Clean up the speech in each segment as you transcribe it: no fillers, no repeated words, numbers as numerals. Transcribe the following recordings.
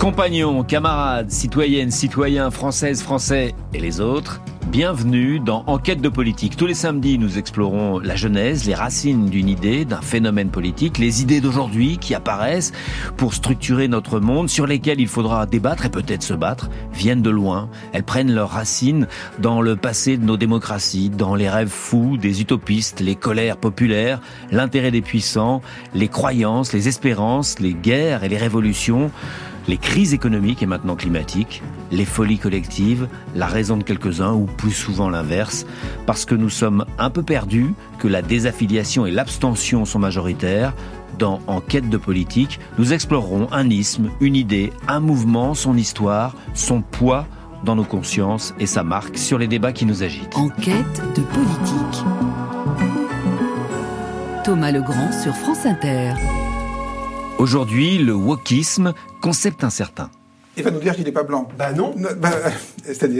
Compagnons, camarades, citoyennes, citoyens, françaises, français et les autres, bienvenue dans Enquête de politique. Tous les samedis, nous explorons la genèse, les racines d'une idée, d'un phénomène politique, les idées d'aujourd'hui qui apparaissent pour structurer notre monde, sur lesquelles il faudra débattre et peut-être se battre, viennent de loin. Elles prennent leurs racines dans le passé de nos démocraties, dans les rêves fous des utopistes, les colères populaires, l'intérêt des puissants, les croyances, les espérances, les guerres et les révolutions, les crises économiques et maintenant climatiques, les folies collectives, la raison de quelques-uns ou plus souvent l'inverse, parce que nous sommes un peu perdus, que la désaffiliation et l'abstention sont majoritaires. Dans Enquête de politique, nous explorerons un isme, une idée, un mouvement, son histoire, son poids dans nos consciences et sa marque sur les débats qui nous agitent. Enquête de politique. Thomas Legrand sur France Inter. Aujourd'hui, le wokisme, concept incertain. Il va nous dire qu'il n'est pas blanc. Bah non. C'est-à-dire ?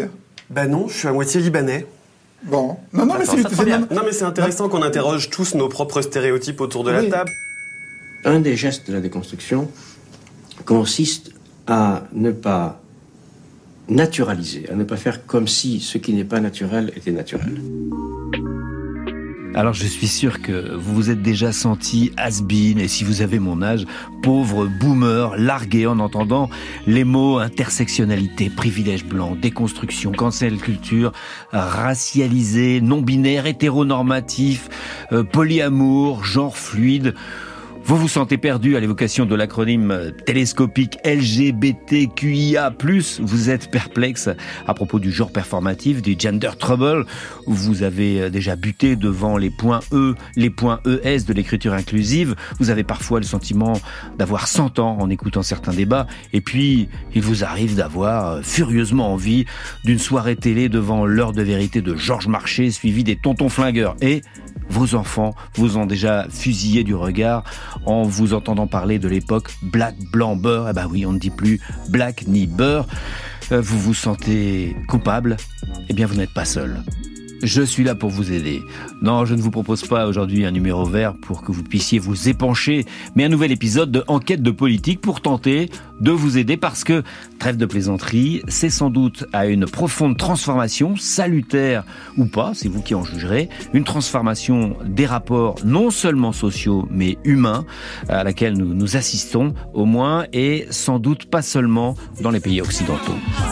Bah non, je suis à moitié libanais. Bon. Non, mais c'est intéressant qu'on interroge tous nos propres stéréotypes autour de la table. Un des gestes de la déconstruction consiste à ne pas naturaliser, à ne pas faire comme si ce qui n'est pas naturel était naturel. Alors je suis sûr que vous vous êtes déjà senti has-been, et si vous avez mon âge, pauvre boomer, largué en entendant les mots intersectionnalité, privilège blanc, déconstruction, cancel culture, racialisé, non-binaire, hétéronormatif, polyamour, genre fluide. Vous vous sentez perdu à l'évocation de l'acronyme télescopique LGBTQIA+. Vous êtes perplexe à propos du genre performatif, du gender trouble. Vous avez déjà buté devant les points E, les points ES de l'écriture inclusive. Vous avez parfois le sentiment d'avoir 100 ans en écoutant certains débats. Et puis, il vous arrive d'avoir furieusement envie d'une soirée télé devant l'heure de vérité de Georges Marchais, suivi des tontons flingueurs. Et vos enfants vous ont déjà fusillé du regard en vous entendant parler de l'époque black, blanc, beurre. Eh ben oui, on ne dit plus black ni beurre. Vous vous sentez coupable ? Eh bien, vous n'êtes pas seul. Je suis là pour vous aider. Non, je ne vous propose pas aujourd'hui un numéro vert pour que vous puissiez vous épancher, mais un nouvel épisode de Enquête de politique pour tenter de vous aider parce que, trêve de plaisanterie, c'est sans doute à une profonde transformation, salutaire ou pas, c'est vous qui en jugerez, une transformation des rapports non seulement sociaux mais humains à laquelle nous assistons au moins et sans doute pas seulement dans les pays occidentaux.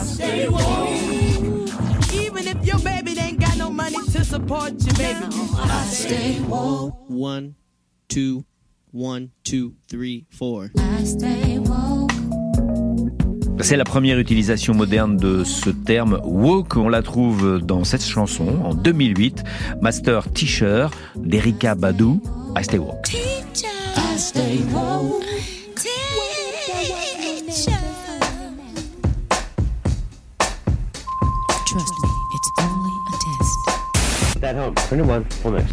Support you, baby. I stay woke. 1, 2, 1, 2, 3, 4. I stay woke. C'est la première utilisation moderne de ce terme woke. On la trouve dans cette chanson en 2008, Master Teacher d'Erykah Badu. I stay woke. Teacher, I stay woke. Teacher. Trust me, it's only a test. At home. 21, next.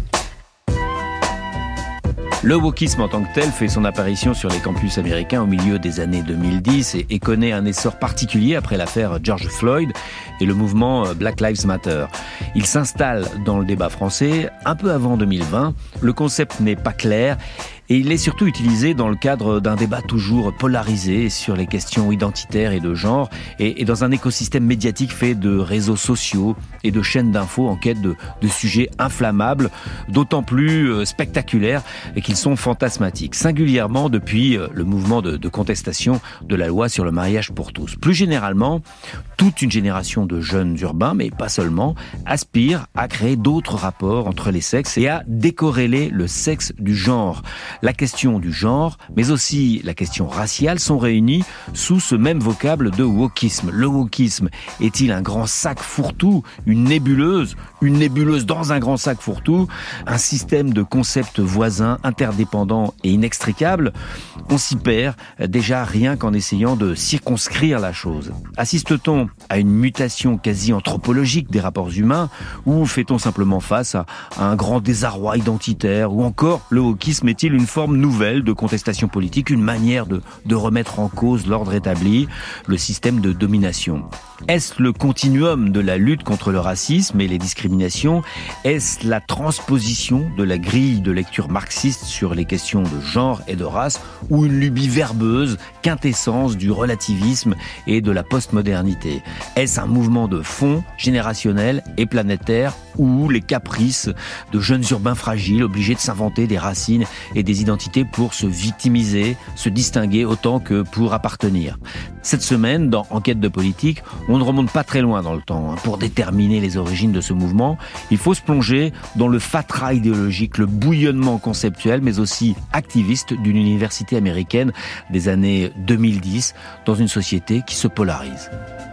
Le wokisme en tant que tel fait son apparition sur les campus américains au milieu des années 2010 et connaît un essor particulier après l'affaire George Floyd et le mouvement Black Lives Matter. Il s'installe dans le débat français un peu avant 2020. Le concept n'est pas clair et il est surtout utilisé dans le cadre d'un débat toujours polarisé sur les questions identitaires et de genre et dans un écosystème médiatique fait de réseaux sociaux et de chaînes d'infos en quête de sujets inflammables, d'autant plus spectaculaires et qu'ils sont fantasmatiques, singulièrement depuis le mouvement de contestation de la loi sur le mariage pour tous. Plus généralement, toute une génération de jeunes urbains, mais pas seulement, aspire à créer d'autres rapports entre les sexes et à décorréler le sexe du genre. La question du genre, mais aussi la question raciale sont réunies sous ce même vocable de wokisme. Le wokisme est-il un grand sac fourre-tout, une nébuleuse dans un grand sac fourre-tout, un système de concepts voisins, interdépendants et inextricables? On s'y perd déjà rien qu'en essayant de circonscrire la chose. Assiste-t-on à une mutation quasi anthropologique des rapports humains ou fait-on simplement face à un grand désarroi identitaire? Ou encore, le wokisme est-il une forme nouvelle de contestation politique, une manière de remettre en cause l'ordre établi, le système de domination. Est-ce le continuum de la lutte contre le racisme et les discriminations? Est-ce la transposition de la grille de lecture marxiste sur les questions de genre et de race, ou une lubie verbeuse, quintessence du relativisme et de la postmodernité? Est-ce un mouvement de fond, générationnel et planétaire, ou les caprices de jeunes urbains fragiles obligés de s'inventer des racines et des identités pour se victimiser, se distinguer autant que pour appartenir? Cette semaine, dans Enquête de politique, on ne remonte pas très loin dans le temps. Pour déterminer les origines de ce mouvement, il faut se plonger dans le fatras idéologique, le bouillonnement conceptuel, mais aussi activiste d'une université américaine des années 2010, dans une société qui se polarise.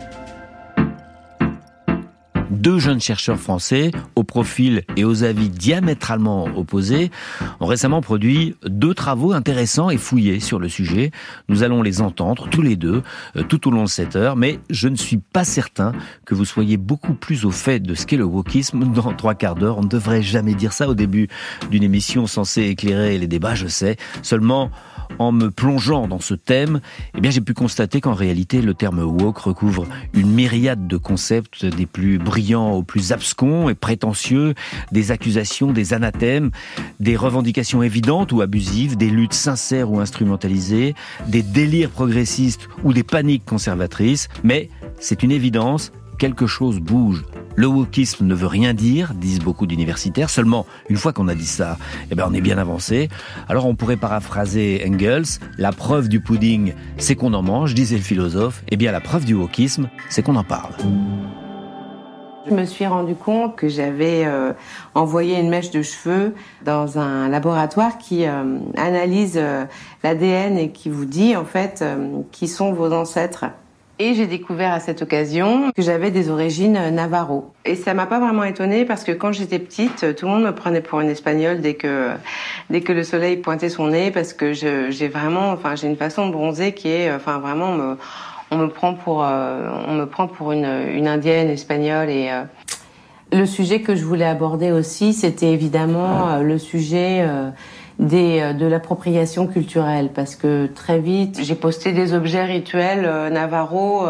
Deux jeunes chercheurs français, aux profils et aux avis diamétralement opposés, ont récemment produit 2 travaux intéressants et fouillés sur le sujet. Nous allons les entendre tous les deux, tout au long de cette heure, mais je ne suis pas certain que vous soyez beaucoup plus au fait de ce qu'est le wokisme dans 3 quarts d'heure. On ne devrait jamais dire ça au début d'une émission censée éclairer les débats, je sais. Seulement, en me plongeant dans ce thème, j'ai pu constater qu'en réalité, le terme woke recouvre une myriade de concepts, des plus brillants aux plus abscons et prétentieux, des accusations, des anathèmes, des revendications évidentes ou abusives, des luttes sincères ou instrumentalisées, des délires progressistes ou des paniques conservatrices. Mais c'est une évidence, quelque chose bouge. Le wokisme ne veut rien dire, disent beaucoup d'universitaires. Seulement, une fois qu'on a dit ça, on est bien avancé. Alors on pourrait paraphraser Engels, la preuve du pudding, c'est qu'on en mange, disait le philosophe. La preuve du wokisme, c'est qu'on en parle. Je me suis rendu compte que j'avais envoyé une mèche de cheveux dans un laboratoire qui analyse l'ADN et qui vous dit en fait qui sont vos ancêtres. Et j'ai découvert à cette occasion que j'avais des origines navarro. Et ça m'a pas vraiment étonnée parce que quand j'étais petite, tout le monde me prenait pour une espagnole dès que le soleil pointait son nez parce que j'ai une façon de bronzer qui est, vraiment, on me prend pour une indienne espagnole et le sujet que je voulais aborder aussi, c'était évidemment le sujet de l'appropriation culturelle, parce que très vite j'ai posté des objets rituels navarro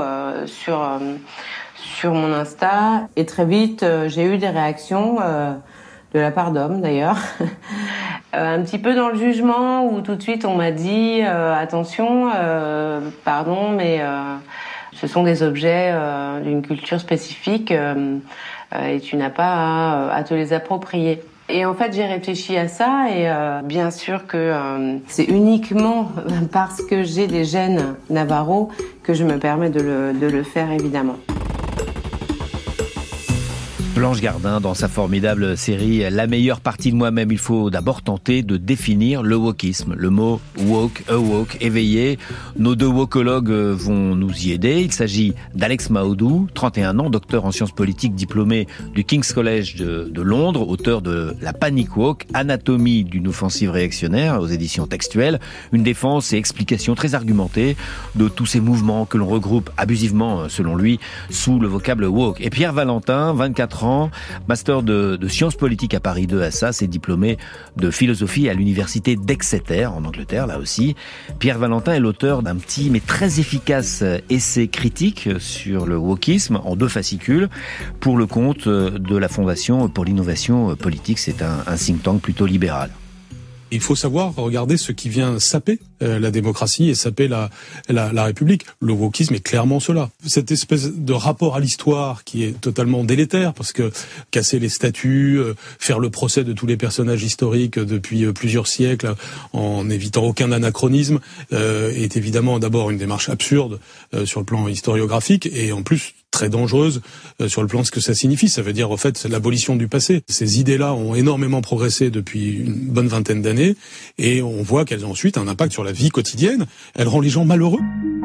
sur mon Insta et très vite j'ai eu des réactions de la part d'hommes d'ailleurs un petit peu dans le jugement où tout de suite on m'a dit attention pardon mais ce sont des objets d'une culture spécifique et tu n'as pas à te les approprier. Et en fait, j'ai réfléchi à ça et bien sûr que c'est uniquement parce que j'ai des gènes navarro que je me permets de le faire, évidemment. Blanche Gardin, dans sa formidable série La meilleure partie de moi-même, il faut d'abord tenter de définir le wokisme. Le mot woke, awoke, éveillé. Nos 2 wokologues vont nous y aider. Il s'agit d'Alex Maoudou, 31 ans, docteur en sciences politiques, diplômé du King's College de Londres, auteur de La Panic Woke, anatomie d'une offensive réactionnaire aux éditions Textuelles, une défense et explication très argumentée de tous ces mouvements que l'on regroupe abusivement, selon lui, sous le vocable woke. Et Pierre Valentin, 24 ans, master de sciences politiques à Paris 2 Assas et diplômé de philosophie à l'université d'Exeter, en Angleterre, là aussi. Pierre Valentin est l'auteur d'un petit mais très efficace essai critique sur le wokisme en 2 fascicules pour le compte de la Fondation pour l'innovation politique. C'est un think tank plutôt libéral. Il faut savoir regarder ce qui vient saper la démocratie et saper la République. Le wokisme est clairement cela. Cette espèce de rapport à l'histoire qui est totalement délétère, parce que casser les statues, faire le procès de tous les personnages historiques depuis plusieurs siècles en évitant aucun anachronisme, est évidemment d'abord une démarche absurde sur le plan historiographique et en plus très dangereuse sur le plan de ce que ça signifie. Ça veut dire, en fait, l'abolition du passé. Ces idées-là ont énormément progressé depuis une bonne vingtaine d'années et on voit qu'elles ont ensuite un impact sur la vie quotidienne. Elles rendent les gens malheureux.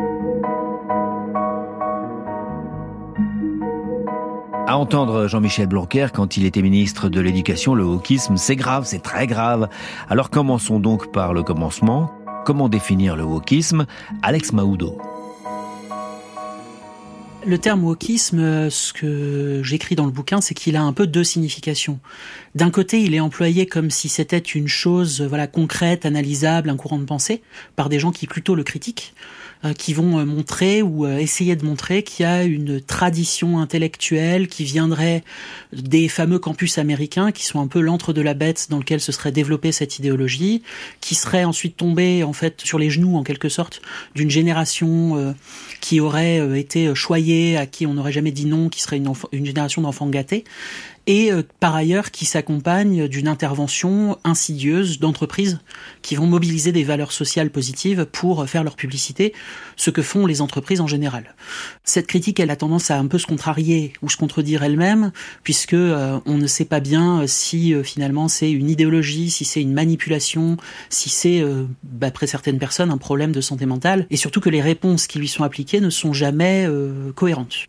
À entendre Jean-Michel Blanquer, quand il était ministre de l'Éducation, le wokisme, c'est grave, c'est très grave. Alors commençons donc par le commencement. Comment définir le wokisme? Alex Maoudou. Le terme wokisme, ce que j'écris dans le bouquin, c'est qu'il a un peu deux significations. D'un côté, il est employé comme si c'était une chose concrète, analysable, un courant de pensée, par des gens qui plutôt le critiquent, qui vont montrer ou essayer de montrer qu'il y a une tradition intellectuelle qui viendrait des fameux campus américains, qui sont un peu l'antre de la bête dans lequel se serait développée cette idéologie, qui serait ensuite tombée en fait sur les genoux en quelque sorte d'une génération qui aurait été choyée, à qui on n'aurait jamais dit non, qui serait une génération d'enfants gâtés, et par ailleurs qui s'accompagne d'une intervention insidieuse d'entreprises qui vont mobiliser des valeurs sociales positives pour faire leur publicité, ce que font les entreprises en général. Cette critique, elle a tendance à un peu se contrarier ou se contredire elle-même, puisque on ne sait pas bien si finalement c'est une idéologie, si c'est une manipulation, si c'est, d'après certaines personnes, un problème de santé mentale, et surtout que les réponses qui lui sont appliquées ne sont jamais cohérentes.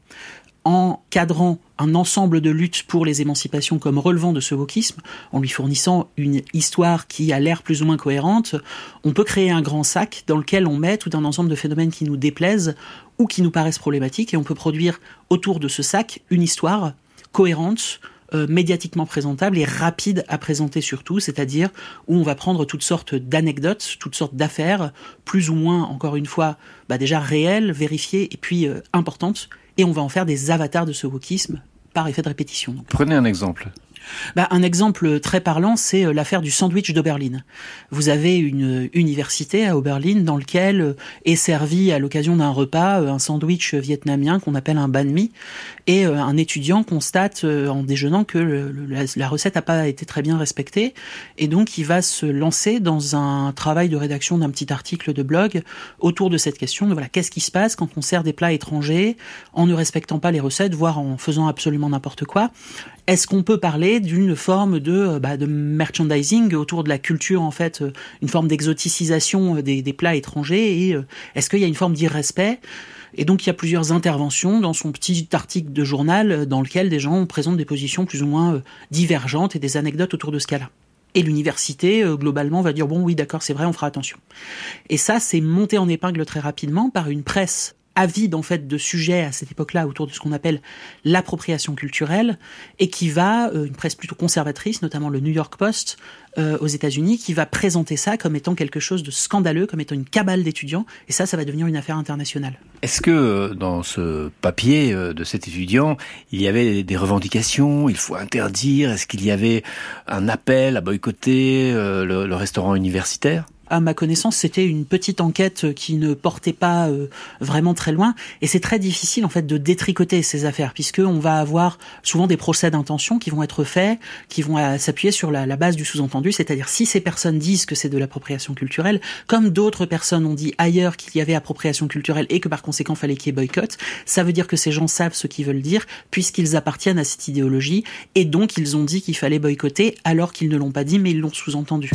En cadrant un ensemble de luttes pour les émancipations comme relevant de ce wokisme, en lui fournissant une histoire qui a l'air plus ou moins cohérente, on peut créer un grand sac dans lequel on met tout un ensemble de phénomènes qui nous déplaisent ou qui nous paraissent problématiques, et on peut produire autour de ce sac une histoire cohérente, médiatiquement présentable et rapide à présenter surtout, c'est-à-dire où on va prendre toutes sortes d'anecdotes, toutes sortes d'affaires, plus ou moins, encore une fois, déjà réelles, vérifiées et puis importantes, et on va en faire des avatars de ce wokisme par effet de répétition. Donc. Prenez un exemple. Un exemple très parlant, c'est l'affaire du sandwich d'Oberlin. Vous avez une université à Oberlin dans laquelle est servi à l'occasion d'un repas un sandwich vietnamien qu'on appelle un banh mi, et un étudiant constate en déjeunant que la recette n'a pas été très bien respectée, et donc il va se lancer dans un travail de rédaction d'un petit article de blog autour de cette question de qu'est-ce qui se passe quand on sert des plats étrangers en ne respectant pas les recettes, voire en faisant absolument n'importe quoi. Est-ce qu'on peut parler d'une forme de merchandising autour de la culture, en fait, une forme d'exoticisation des plats étrangers, et est-ce qu'il y a une forme d'irrespect ? Et donc il y a plusieurs interventions dans son petit article de journal dans lequel des gens présentent des positions plus ou moins divergentes et des anecdotes autour de ce cas-là. Et l'université, globalement, va dire « bon, oui, d'accord, c'est vrai, on fera attention ». Et ça, c'est monté en épingle très rapidement par une presse avide en fait de sujets à cette époque-là autour de ce qu'on appelle l'appropriation culturelle, et qui va, une presse plutôt conservatrice, notamment le New York Post aux États-Unis, qui va présenter ça comme étant quelque chose de scandaleux, comme étant une cabale d'étudiants, et ça va devenir une affaire internationale. Est-ce que dans ce papier de cet étudiant, il y avait des revendications, il faut interdire, est-ce qu'il y avait un appel à boycotter le restaurant universitaire ? À ma connaissance, c'était une petite enquête qui ne portait pas vraiment très loin, et c'est très difficile en fait de détricoter ces affaires, puisque on va avoir souvent des procès d'intention qui vont être faits, qui vont s'appuyer sur la base du sous-entendu, c'est-à-dire si ces personnes disent que c'est de l'appropriation culturelle, comme d'autres personnes ont dit ailleurs qu'il y avait appropriation culturelle et que par conséquent fallait qu'il y ait boycott, ça veut dire que ces gens savent ce qu'ils veulent dire, puisqu'ils appartiennent à cette idéologie, et donc ils ont dit qu'il fallait boycotter alors qu'ils ne l'ont pas dit, mais ils l'ont sous-entendu.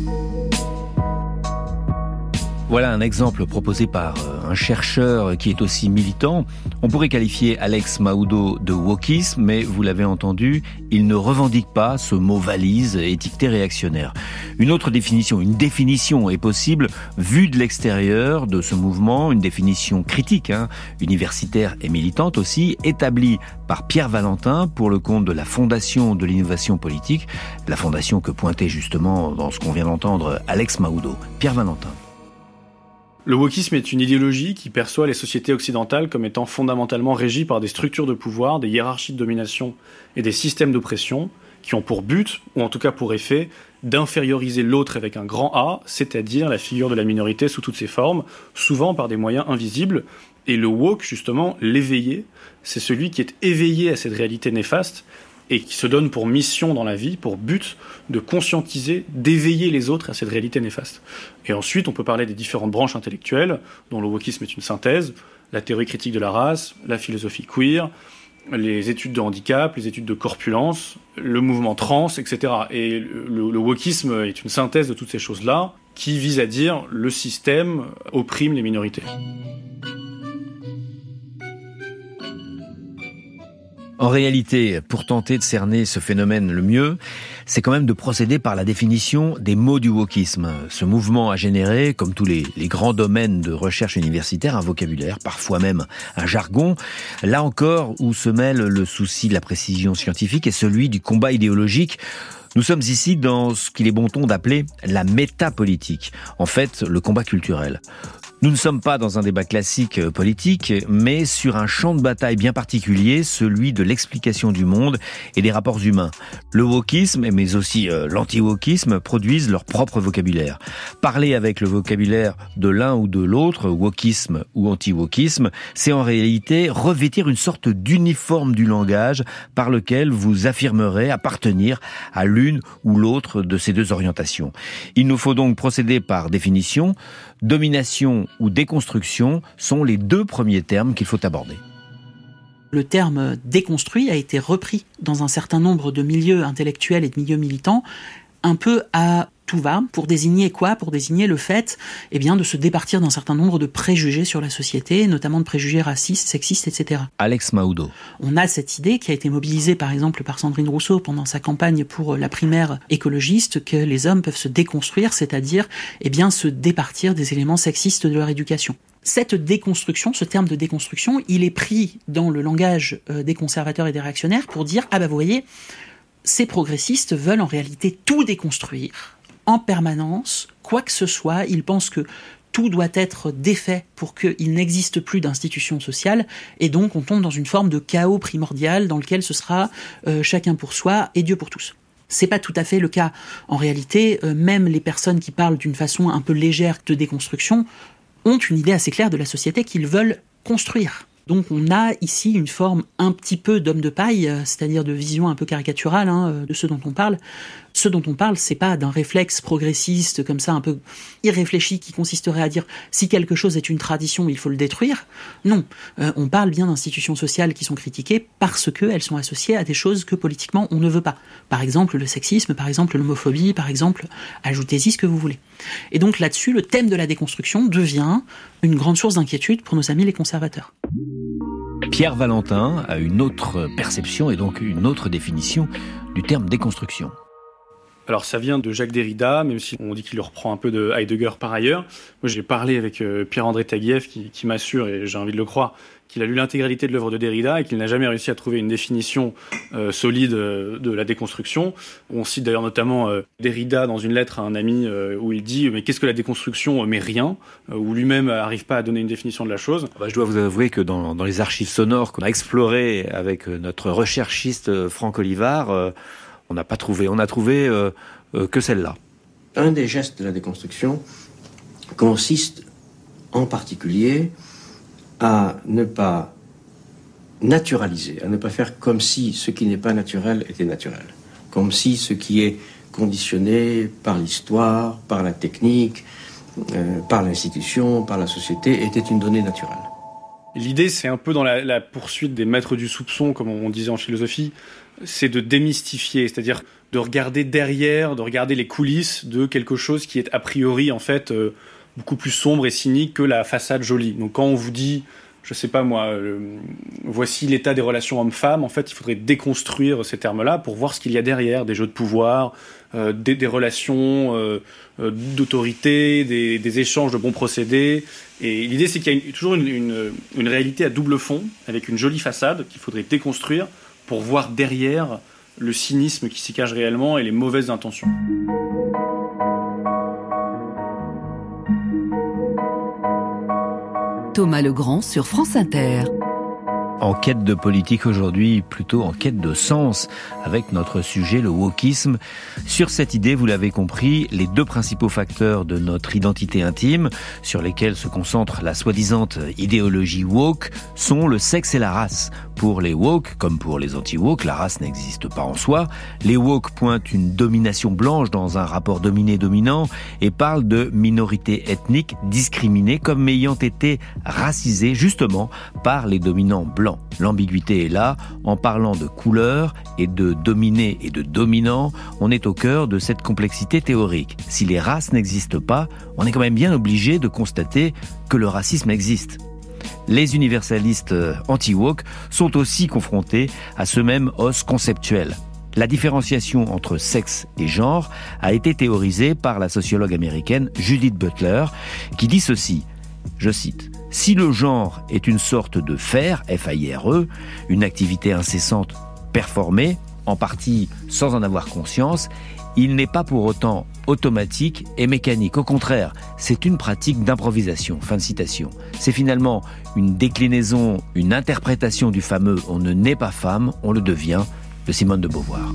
Voilà un exemple proposé par un chercheur qui est aussi militant. On pourrait qualifier Alex Mahoudeau de wokisme, mais vous l'avez entendu, il ne revendique pas ce mot valise étiqueté réactionnaire. Une autre définition, une définition est possible vue de l'extérieur de ce mouvement, une définition critique, universitaire et militante aussi, établie par Pierre Valentin pour le compte de la Fondation de l'innovation politique, la fondation que pointait justement dans ce qu'on vient d'entendre Alex Mahoudeau. Pierre Valentin. Le wokisme est une idéologie qui perçoit les sociétés occidentales comme étant fondamentalement régies par des structures de pouvoir, des hiérarchies de domination et des systèmes d'oppression qui ont pour but, ou en tout cas pour effet, d'inférioriser l'autre avec un grand A, c'est-à-dire la figure de la minorité sous toutes ses formes, souvent par des moyens invisibles. Et le woke, justement, l'éveillé, c'est celui qui est éveillé à cette réalité néfaste et qui se donne pour mission dans la vie, pour but de conscientiser, d'éveiller les autres à cette réalité néfaste. Et ensuite, on peut parler des différentes branches intellectuelles, dont le wokisme est une synthèse, la théorie critique de la race, la philosophie queer, les études de handicap, les études de corpulence, le mouvement trans, etc. Et le wokisme est une synthèse de toutes ces choses-là, qui vise à dire le système opprime les minorités. En réalité, pour tenter de cerner ce phénomène le mieux, c'est quand même de procéder par la définition des mots du wokisme. Ce mouvement a généré, comme tous les grands domaines de recherche universitaire, un vocabulaire, parfois même un jargon. Là encore, où se mêle le souci de la précision scientifique et celui du combat idéologique. Nous sommes ici dans ce qu'il est bon ton d'appeler la métapolitique. En fait, le combat culturel. Nous ne sommes pas dans un débat classique politique, mais sur un champ de bataille bien particulier, celui de l'explication du monde et des rapports humains. Le wokisme, mais aussi l'anti-wokisme, produisent leur propre vocabulaire. Parler avec le vocabulaire de l'un ou de l'autre, wokisme ou anti-wokisme, c'est en réalité revêtir une sorte d'uniforme du langage par lequel vous affirmerez appartenir à l'une ou l'autre de ces deux orientations. Il nous faut donc procéder par définition. Domination ou déconstruction sont les deux premiers termes qu'il faut aborder. Le terme déconstruit a été repris dans un certain nombre de milieux intellectuels et de milieux militants, un peu à tout va, pour désigner quoi ? Pour désigner le fait de se départir d'un certain nombre de préjugés sur la société, notamment de préjugés racistes, sexistes, etc. Alex Mahoudeau. On a cette idée qui a été mobilisée par exemple par Sandrine Rousseau pendant sa campagne pour la primaire écologiste, que les hommes peuvent se déconstruire, c'est-à-dire se départir des éléments sexistes de leur éducation. Cette déconstruction, ce terme de déconstruction, il est pris dans le langage des conservateurs et des réactionnaires pour dire « Ah bah vous voyez, ces progressistes veulent en réalité tout déconstruire en permanence, quoi que ce soit, ils pensent que tout doit être défait pour qu'il n'existe plus d'institutions sociales, et donc on tombe dans une forme de chaos primordial dans lequel ce sera chacun pour soi et Dieu pour tous. C'est pas tout à fait le cas. En réalité, même les personnes qui parlent d'une façon un peu légère de déconstruction ont une idée assez claire de la société qu'ils veulent construire. Donc on a ici une forme un petit peu d'homme de paille, c'est-à-dire de vision un peu caricaturale de ce dont on parle. Ce dont on parle, c'est pas d'un réflexe progressiste comme ça un peu irréfléchi qui consisterait à dire si quelque chose est une tradition, il faut le détruire. Non, on parle bien d'institutions sociales qui sont critiquées parce qu'elles sont associées à des choses que politiquement on ne veut pas. Par exemple le sexisme, par exemple l'homophobie, par exemple, ajoutez-y ce que vous voulez. Et donc là-dessus, le thème de la déconstruction devient une grande source d'inquiétude pour nos amis les conservateurs. Pierre Valentin a une autre perception et donc une autre définition du terme déconstruction. Alors ça vient de Jacques Derrida, même si on dit qu'il le reprend un peu de Heidegger par ailleurs. Moi j'ai parlé avec Pierre-André Taguieff qui m'assure, et j'ai envie de le croire, qu'il a lu l'intégralité de l'œuvre de Derrida et qu'il n'a jamais réussi à trouver une définition solide de la déconstruction. On cite d'ailleurs notamment Derrida dans une lettre à un ami où il dit « Mais qu'est-ce que la déconstruction ? Mais rien », où lui-même n'arrive pas à donner une définition de la chose. Je dois vous avouer que dans les archives sonores qu'on a explorées avec notre recherchiste Franck Olivard, on n'a pas trouvé. On a trouvé que celle-là. Un des gestes de la déconstruction consiste en particulier à ne pas naturaliser, à ne pas faire comme si ce qui n'est pas naturel était naturel. Comme si ce qui est conditionné par l'histoire, par la technique, par l'institution, par la société, était une donnée naturelle. L'idée, c'est un peu dans la poursuite des maîtres du soupçon, comme on disait en philosophie, c'est de démystifier, c'est-à-dire de regarder derrière, de regarder les coulisses de quelque chose qui est a priori en fait beaucoup plus sombre et cynique que la façade jolie. Donc quand on vous dit, je sais pas moi, voici l'état des relations hommes-femmes, en fait il faudrait déconstruire ces termes-là pour voir ce qu'il y a derrière, des jeux de pouvoir, des relations d'autorité, des échanges de bons procédés. Et l'idée c'est qu'il y a toujours une réalité à double fond, avec une jolie façade qu'il faudrait déconstruire pour voir derrière le cynisme qui s'y cache réellement et les mauvaises intentions. Thomas Legrand sur France Inter. En quête de politique aujourd'hui, plutôt en quête de sens, avec notre sujet, le wokisme. Sur cette idée, vous l'avez compris, les deux principaux facteurs de notre identité intime, sur lesquels se concentre la soi-disant idéologie woke, sont le sexe et la race. Pour les woke, comme pour les anti-woke, la race n'existe pas en soi. Les woke pointent une domination blanche dans un rapport dominé-dominant et parlent de minorités ethniques discriminées comme ayant été racisées justement par les dominants blancs. L'ambiguïté est là. En parlant de couleur et de dominé et de dominant, on est au cœur de cette complexité théorique. Si les races n'existent pas, on est quand même bien obligé de constater que le racisme existe. Les universalistes anti-woke sont aussi confrontés à ce même os conceptuel. La différenciation entre sexe et genre a été théorisée par la sociologue américaine Judith Butler, qui dit ceci, je cite, « Si le genre est une sorte de faire, F-A-I-R-E, une activité incessante performée, en partie sans en avoir conscience, il n'est pas pour autant automatique et mécanique. Au contraire, c'est une pratique d'improvisation. » Fin de citation. C'est finalement une déclinaison, une interprétation du fameux « on ne naît pas femme, on le devient » de Simone de Beauvoir.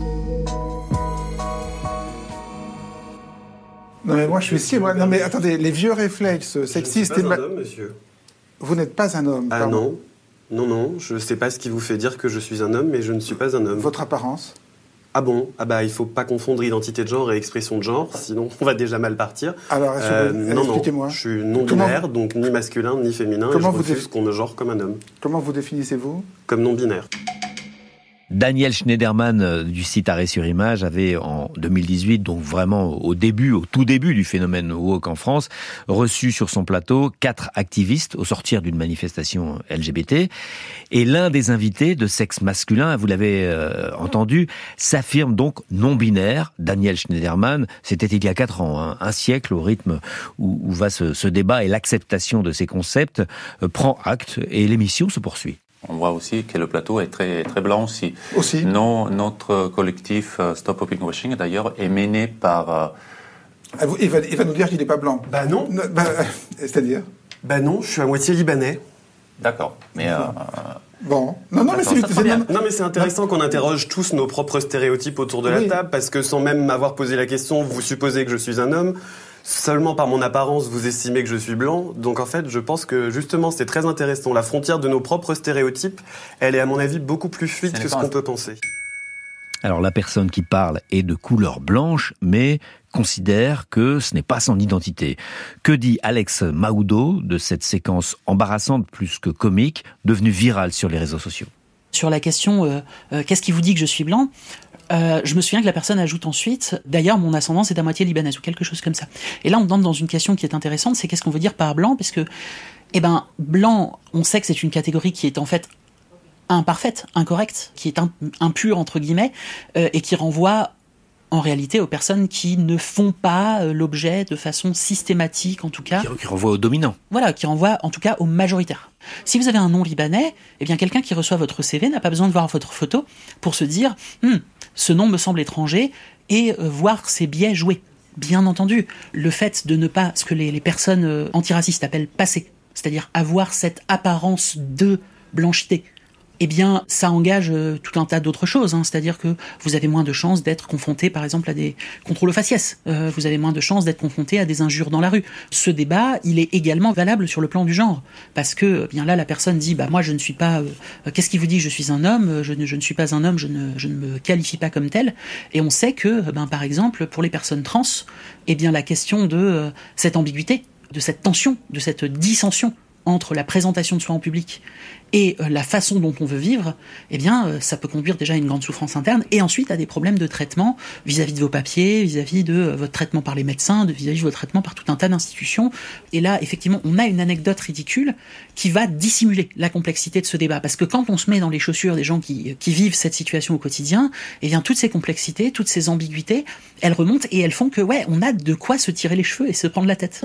Non mais moi je suis si... Non mais attendez, les vieux réflexes sexistes... Je ne suis pas un homme, monsieur. Vous n'êtes pas un homme, Ah pardon. non, je ne sais pas ce qui vous fait dire que je suis un homme, mais je ne suis pas un homme. Votre apparence? Ah bon? Ah bah il faut pas confondre identité de genre et expression de genre, sinon on va déjà mal partir. Alors expliquez-moi. Non, je suis non-binaire, donc ni masculin ni féminin, et je refuse qu'on me genre comme un homme. Comment vous définissez-vous? Comme non-binaire. Daniel Schneiderman du site Arrêt sur Image avait en 2018, donc vraiment au tout début du phénomène woke en France, reçu sur son plateau 4 activistes au sortir d'une manifestation LGBT. Et l'un des invités de sexe masculin, vous l'avez entendu, s'affirme donc non-binaire. Daniel Schneiderman, c'était il y a 4 ans, un siècle au rythme où va ce débat et l'acceptation de ces concepts prend acte et l'émission se poursuit. On voit aussi que le plateau est très, très blanc aussi. Non, notre collectif Stop Popping Washing, d'ailleurs, est mené par... Il va nous dire qu'il n'est pas blanc. Bah non. C'est-à-dire? Bah non, je suis à moitié libanais. D'accord, mais... Bon, non, mais c'est intéressant qu'on interroge tous nos propres stéréotypes autour de la table, parce que sans même m'avoir posé la question, vous supposez que je suis un homme. Seulement par mon apparence, vous estimez que je suis blanc. Donc en fait, je pense que justement, c'est très intéressant. La frontière de nos propres stéréotypes, elle est à mon avis beaucoup plus fluide que ce qu'on peut penser. Alors la personne qui parle est de couleur blanche, mais considère que ce n'est pas son identité. Que dit Alex Mahoudo de cette séquence embarrassante plus que comique, devenue virale sur les réseaux sociaux? Sur la question qu'est-ce qui vous dit que je suis blanc ? Je me souviens que la personne ajoute ensuite, d'ailleurs mon ascendance est à moitié libanaise ou quelque chose comme ça. Et là on entre dans une question qui est intéressante, c'est qu'est-ce qu'on veut dire par blanc, parce que blanc, on sait que c'est une catégorie qui est en fait imparfaite, incorrecte, qui est impure entre guillemets, et qui renvoie en réalité aux personnes qui ne font pas l'objet de façon systématique, en tout cas. Qui renvoie aux dominants. Voilà, qui renvoie en tout cas aux majoritaires. Si vous avez un nom libanais, eh bien quelqu'un qui reçoit votre CV n'a pas besoin de voir votre photo pour se dire ce nom me semble étranger et voir ses biais jouer. Bien entendu, le fait de ne pas, ce que les personnes antiracistes appellent passer, c'est-à-dire avoir cette apparence de blanchité, eh bien, ça engage tout un tas d'autres choses. C'est-à-dire que vous avez moins de chances d'être confronté, par exemple, à des contrôles aux faciès. Vous avez moins de chances d'être confronté à des injures dans la rue. Ce débat, il est également valable sur le plan du genre. Parce que, bien là, la personne dit, moi, je ne suis pas... qu'est-ce qui vous dit que je suis un homme ? Je ne suis pas un homme, je ne me qualifie pas comme tel. Et on sait que, par exemple, pour les personnes trans, eh bien, la question de cette ambiguïté, de cette tension, de cette dissension entre la présentation de soi en public et la façon dont on veut vivre, eh bien, ça peut conduire déjà à une grande souffrance interne et ensuite à des problèmes de traitement vis-à-vis de vos papiers, vis-à-vis de votre traitement par les médecins, vis-à-vis de votre traitement par tout un tas d'institutions. Et là, effectivement, on a une anecdote ridicule qui va dissimuler la complexité de ce débat. Parce que quand on se met dans les chaussures des gens qui vivent cette situation au quotidien, eh bien, toutes ces complexités, toutes ces ambiguïtés, elles remontent et elles font que, on a de quoi se tirer les cheveux et se prendre la tête.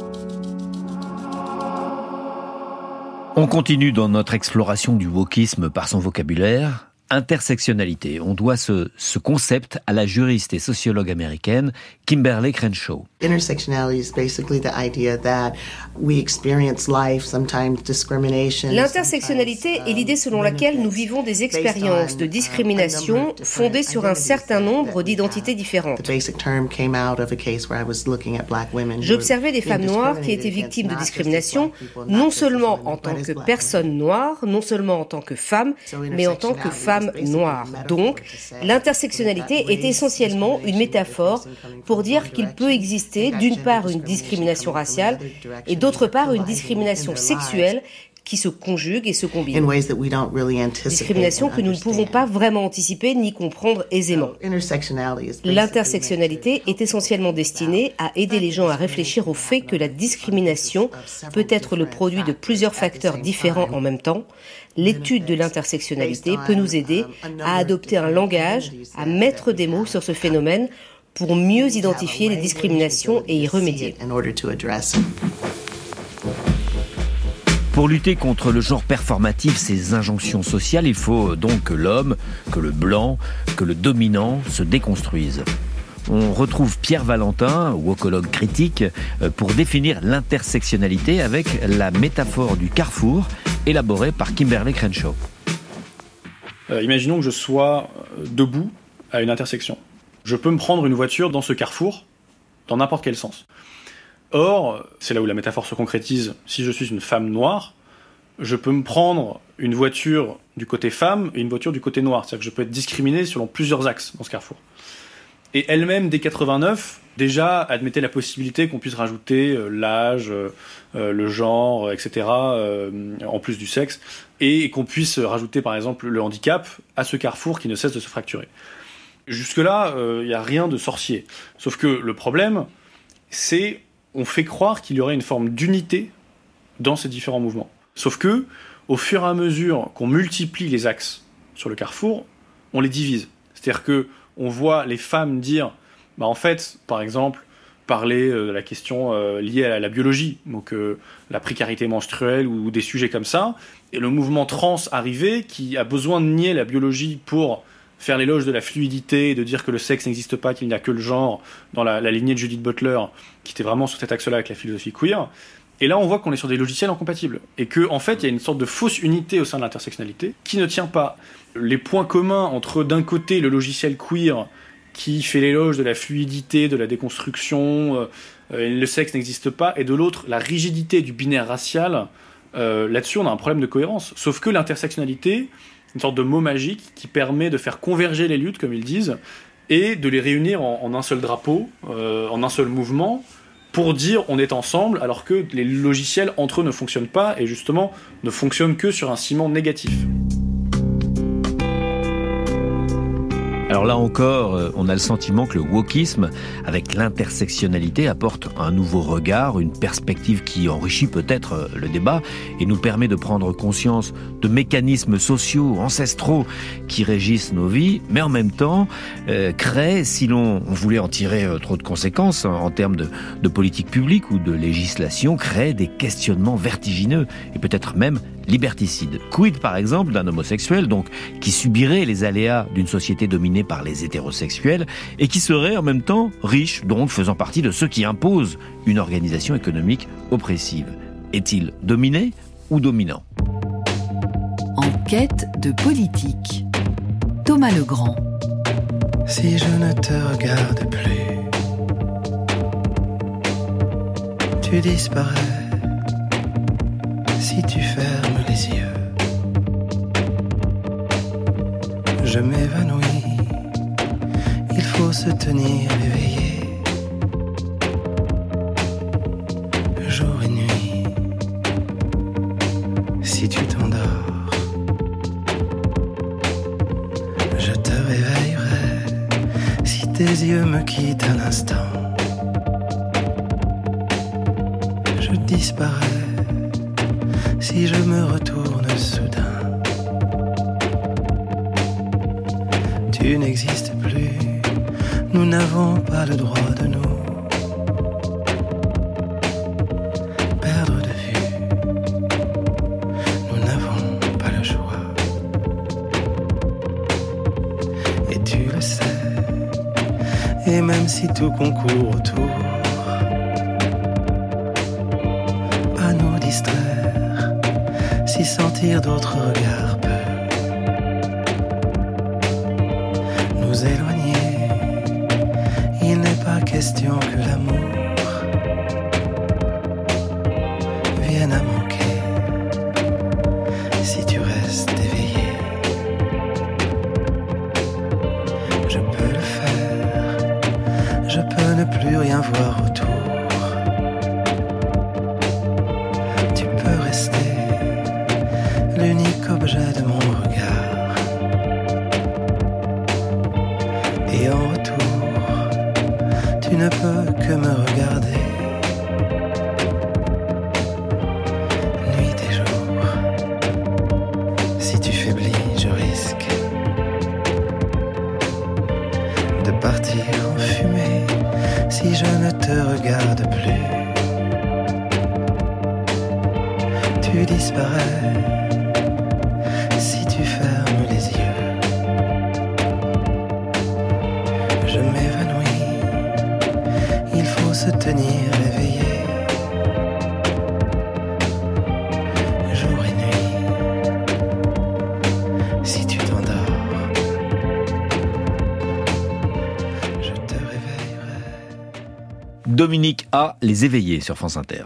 On continue dans notre exploration du wokisme par son vocabulaire. Intersectionnalité. On doit ce concept à la juriste et sociologue américaine Kimberlé Crenshaw. Intersectionality is basically the idea that we experience life, sometimes discrimination. L'intersectionnalité est l'idée selon laquelle nous vivons des expériences de discrimination fondées sur un certain nombre d'identités différentes. J'observais des femmes noires qui étaient victimes de discrimination, non seulement en tant que personnes noires, non seulement en tant que femmes, mais en tant que femmes noires. Donc, l'intersectionnalité est essentiellement une métaphore pour dire qu'il peut exister d'une part une discrimination raciale et d'autre part une discrimination sexuelle qui se conjuguent et se combinent. Discrimination que nous ne pouvons pas vraiment anticiper ni comprendre aisément. L'intersectionnalité est essentiellement destinée à aider les gens à réfléchir au fait que la discrimination peut être le produit de plusieurs facteurs différents en même temps. L'étude de l'intersectionnalité peut nous aider à adopter un langage, à mettre des mots sur ce phénomène pour mieux identifier les discriminations et y remédier. Pour lutter contre le genre performatif, ces injonctions sociales, il faut donc que l'homme, que le blanc, que le dominant se déconstruisent. On retrouve Pierre Valentin, wokologue critique, pour définir l'intersectionnalité avec la métaphore du carrefour élaborée par Kimberlé Crenshaw. Imaginons que je sois debout à une intersection. Je peux me prendre une voiture dans ce carrefour, dans n'importe quel sens. Or, c'est là où la métaphore se concrétise, si je suis une femme noire, je peux me prendre une voiture du côté femme et une voiture du côté noir. C'est-à-dire que je peux être discriminé selon plusieurs axes dans ce carrefour. Et elle-même, dès 89, déjà admettait la possibilité qu'on puisse rajouter l'âge, le genre, etc., en plus du sexe, et qu'on puisse rajouter, par exemple, le handicap à ce carrefour qui ne cesse de se fracturer. Jusque-là, il n'y a rien de sorcier. Sauf que le problème, c'est on fait croire qu'il y aurait une forme d'unité dans ces différents mouvements. Sauf que, au fur et à mesure qu'on multiplie les axes sur le carrefour, on les divise. C'est-à-dire que on voit les femmes dire, en fait, par exemple, parler de la question liée à la biologie, donc la précarité menstruelle ou des sujets comme ça, et le mouvement trans arrivé qui a besoin de nier la biologie pour faire l'éloge de la fluidité, de dire que le sexe n'existe pas, qu'il n'y a que le genre, dans la lignée de Judith Butler, qui était vraiment sur cet axe-là avec la philosophie queer. Et là, on voit qu'on est sur des logiciels incompatibles. Et qu'en fait, il y a une sorte de fausse unité au sein de l'intersectionnalité qui ne tient pas. Les points communs entre, d'un côté, le logiciel queer qui fait l'éloge de la fluidité, de la déconstruction, le sexe n'existe pas, et de l'autre, la rigidité du binaire racial, là-dessus, on a un problème de cohérence. Sauf que l'intersectionnalité, une sorte de mot magique qui permet de faire converger les luttes, comme ils disent, et de les réunir en un seul drapeau, en un seul mouvement, pour dire on est ensemble, alors que les logiciels entre eux ne fonctionnent pas, et justement ne fonctionnent que sur un ciment négatif. Alors là encore, on a le sentiment que le wokisme, avec l'intersectionnalité, apporte un nouveau regard, une perspective qui enrichit peut-être le débat et nous permet de prendre conscience de mécanismes sociaux, ancestraux qui régissent nos vies, mais en même temps crée, si on voulait en tirer trop de conséquences en termes de politique publique ou de législation, crée des questionnements vertigineux et peut-être même liberticides. Quid par exemple d'un homosexuel donc qui subirait les aléas d'une société dominée par les hétérosexuels et qui serait en même temps riche, donc faisant partie de ceux qui imposent une organisation économique oppressive. Est-il dominé ou dominant ? En quête de politique. Thomas Legrand. Si je ne te regarde plus, tu disparais. Si tu fermes les yeux, je m'évanouis. Il faut se tenir éveillé, jour et nuit. Si tu t'endors, je te réveillerai. Si tes yeux me quittent un instant, je disparais. Si je me retourne soudain, tu n'existes plus. Nous n'avons pas le droit de nous perdre de vue. Nous n'avons pas le choix. Et tu le sais. Et même si tout concourt autour à nous distraire, si sentir d'autres regards peut nous éloigner, il n'est pas question que l'amour vienne à manquer si tu restes éveillé. Je peux le faire, je peux ne plus rien voir autour. Tu peux rester tu ne peux que me regarder. Nuit et jour, si tu faiblis, je risque de partir en fumée si je ne te regarde plus. Tu disparais si tu fermes les yeux. Je m'évanouis, il faut se tenir éveillé. Jour et nuit, si tu t'endors, je te réveillerai. Dominique A, Les Éveillés sur France Inter.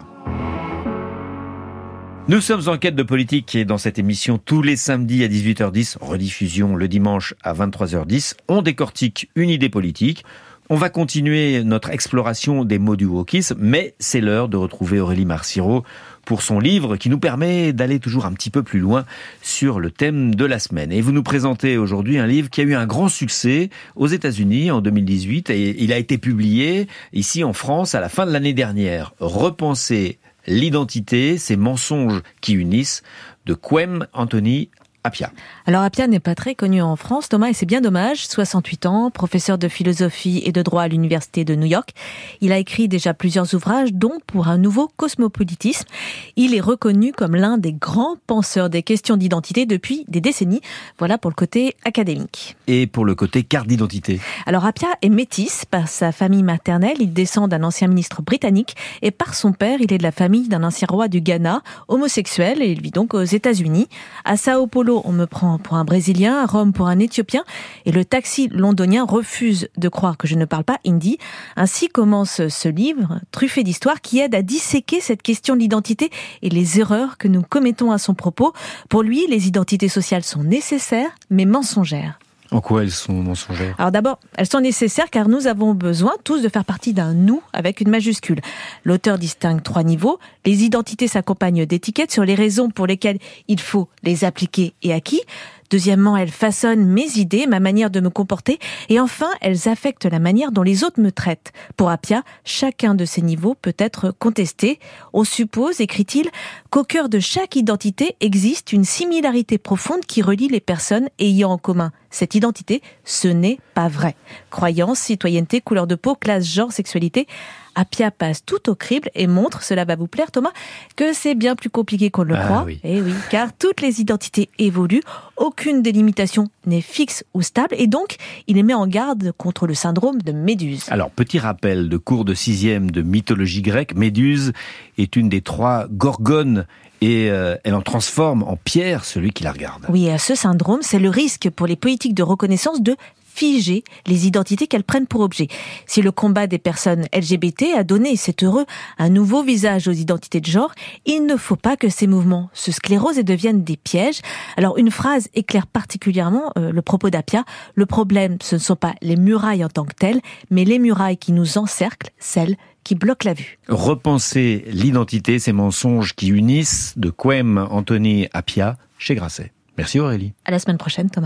Nous sommes en quête de politique et dans cette émission, tous les samedis à 18h10, rediffusion le dimanche à 23h10, on décortique une idée politique. On va continuer notre exploration des mots du wokisme, mais c'est l'heure de retrouver Aurélie Marciro pour son livre qui nous permet d'aller toujours un petit peu plus loin sur le thème de la semaine. Et vous nous présentez aujourd'hui un livre qui a eu un grand succès aux États-Unis en 2018 et il a été publié ici en France à la fin de l'année dernière. Repenser l'identité, ces mensonges qui unissent, de Kwem Anthony Appiah. Alors Appiah n'est pas très connu en France, Thomas, et c'est bien dommage. 68 ans, professeur de philosophie et de droit à l'université de New York. Il a écrit déjà plusieurs ouvrages, dont pour un nouveau cosmopolitisme. Il est reconnu comme l'un des grands penseurs des questions d'identité depuis des décennies. Voilà pour le côté académique. Et pour le côté carte d'identité. Alors Appiah est métis par sa famille maternelle. Il descend d'un ancien ministre britannique et par son père, il est de la famille d'un ancien roi du Ghana, homosexuel, et il vit donc aux États-Unis. À Sao Paulo, on me prend pour un Brésilien, à Rome pour un Éthiopien, et le taxi londonien refuse de croire que je ne parle pas hindi. Ainsi commence ce livre, truffé d'histoires, qui aide à disséquer cette question de l'identité et les erreurs que nous commettons à son propos. Pour lui, les identités sociales sont nécessaires, mais mensongères. En quoi elles sont mensongères ? Alors d'abord, elles sont nécessaires car nous avons besoin tous de faire partie d'un « nous » avec une majuscule. L'auteur distingue 3 niveaux. Les identités s'accompagnent d'étiquettes sur les raisons pour lesquelles il faut les appliquer et à qui. Deuxièmement, elles façonnent mes idées, ma manière de me comporter. Et enfin, elles affectent la manière dont les autres me traitent. Pour Appiah, chacun de ces niveaux peut être contesté. On suppose, écrit-il, qu'au cœur de chaque identité existe une similarité profonde qui relie les personnes ayant en commun cette identité. Ce n'est pas vrai. Croyance, citoyenneté, couleur de peau, classe, genre, sexualité. Appiah passe tout au crible et montre, cela va vous plaire Thomas, que c'est bien plus compliqué qu'on le croit. Oui. Et oui, car toutes les identités évoluent, aucune délimitation n'est fixe ou stable, et donc il les met en garde contre le syndrome de Méduse. Alors, petit rappel de cours de 6e de mythologie grecque, Méduse est une des 3 gorgones et elle en transforme en pierre celui qui la regarde. Oui, à ce syndrome, c'est le risque pour les politiques de reconnaissance de figer les identités qu'elles prennent pour objet. Si le combat des personnes LGBT a donné, et c'est heureux, un nouveau visage aux identités de genre, il ne faut pas que ces mouvements se sclérosent et deviennent des pièges. Alors une phrase éclaire particulièrement le propos d'Appiah. Le problème, ce ne sont pas les murailles en tant que telles, mais les murailles qui nous encerclent, celles qui bloquent la vue. Repenser l'identité, ces mensonges qui unissent, de Kwem Anthony Appiah chez Grasset. Merci Aurélie. À la semaine prochaine Thomas.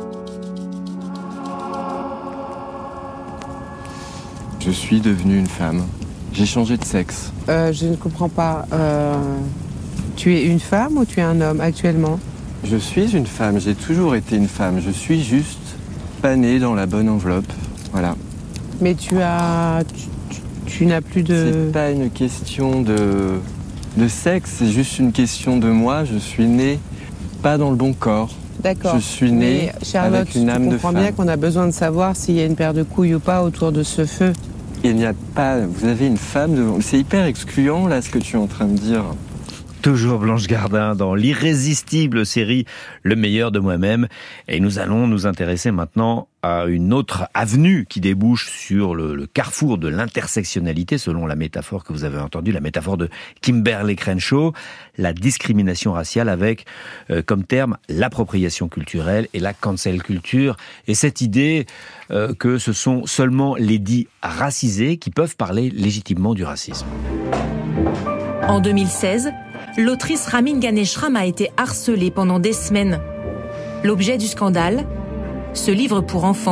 Je suis devenue une femme. J'ai changé de sexe. Je ne comprends pas. Tu es une femme ou tu es un homme actuellement ? Je suis une femme, j'ai toujours été une femme. Je suis juste pas née dans la bonne enveloppe. Voilà. Mais tu n'as plus de... C'est pas une question de sexe, c'est juste une question de moi. Je suis née pas dans le bon corps. D'accord. Je suis née Charlotte, avec une âme de femme. tu comprends bien qu'on a besoin de savoir s'il y a une paire de couilles ou pas autour de ce feu. Il n'y a pas... Vous avez une femme devant... C'est hyper excluant, là, ce que tu es en train de dire. Toujours Blanche Gardin dans l'irrésistible série Le meilleur de moi-même. Et nous allons nous intéresser maintenant à une autre avenue qui débouche sur le carrefour de l'intersectionnalité, selon la métaphore que vous avez entendue, la métaphore de Kimberlé Crenshaw, la discrimination raciale avec comme terme l'appropriation culturelle et la cancel culture. Et cette idée que ce sont seulement les dits racisés qui peuvent parler légitimement du racisme. En 2016, l'autrice Ramin Ganeshram a été harcelée pendant des semaines. L'objet du scandale, ce livre pour enfants,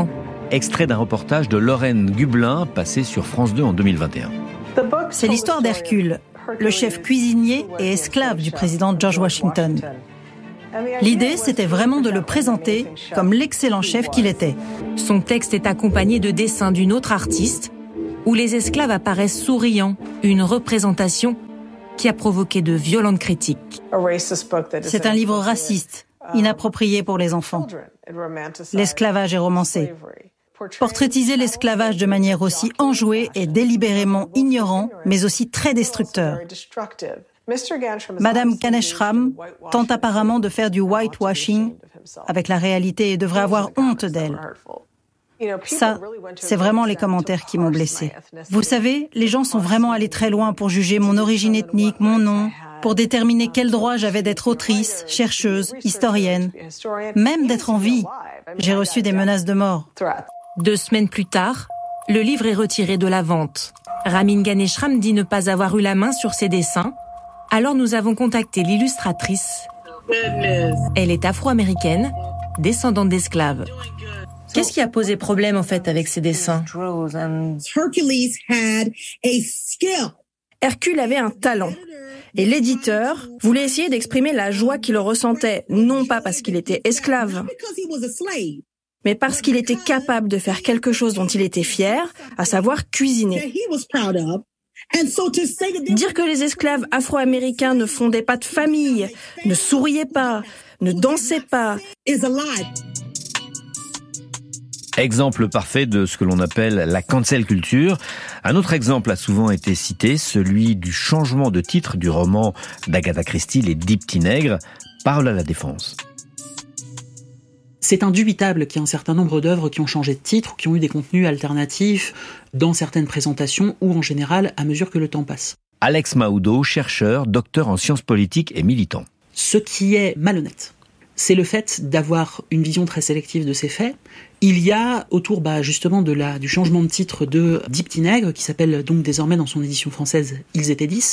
Extrait d'un reportage de Lorraine Gublin, passé sur France 2 en 2021. C'est l'histoire d'Hercule, le chef cuisinier et esclave du président George Washington. L'idée, c'était vraiment de le présenter comme l'excellent chef qu'il était. Son texte est accompagné de dessins d'une autre artiste, où les esclaves apparaissent souriants, une représentation qui a provoqué de violentes critiques. C'est un livre raciste, inapproprié pour les enfants. L'esclavage est romancé. Portraitiser l'esclavage de manière aussi enjouée est délibérément ignorant, mais aussi très destructeur. Madame Ganeshram tente apparemment de faire du whitewashing avec la réalité et devrait avoir honte d'elle. Ça, c'est vraiment les commentaires qui m'ont blessée. Vous savez, les gens sont vraiment allés très loin pour juger mon origine ethnique, mon nom, pour déterminer quel droit j'avais d'être autrice, chercheuse, historienne, même d'être en vie. J'ai reçu des menaces de mort. 2 semaines plus tard, le livre est retiré de la vente. Ramin Ganeshram dit ne pas avoir eu la main sur ses dessins. Alors nous avons contacté l'illustratrice. Elle est afro-américaine, descendante d'esclaves. Qu'est-ce qui a posé problème en fait avec ces dessins ? Hercule avait un talent. Et l'éditeur voulait essayer d'exprimer la joie qu'il ressentait, non pas parce qu'il était esclave, mais parce qu'il était capable de faire quelque chose dont il était fier, à savoir cuisiner. Dire que les esclaves afro-américains ne fondaient pas de famille, ne souriaient pas, ne dansaient pas, Exemple parfait de ce que l'on appelle la cancel culture. Un autre exemple a souvent été cité, celui du changement de titre du roman d'Agatha Christie, Les 10 petits nègres. Parole à la défense. C'est indubitable qu'il y a un certain nombre d'œuvres qui ont changé de titre ou qui ont eu des contenus alternatifs dans certaines présentations ou en général à mesure que le temps passe. Alex Mahoudeau, chercheur, docteur en sciences politiques et militant. Ce qui est malhonnête, c'est le fait d'avoir une vision très sélective de ces faits. Il y a autour justement du changement de titre de 10 petits nègres, qui s'appelle donc désormais dans son édition française « Ils étaient 10 »,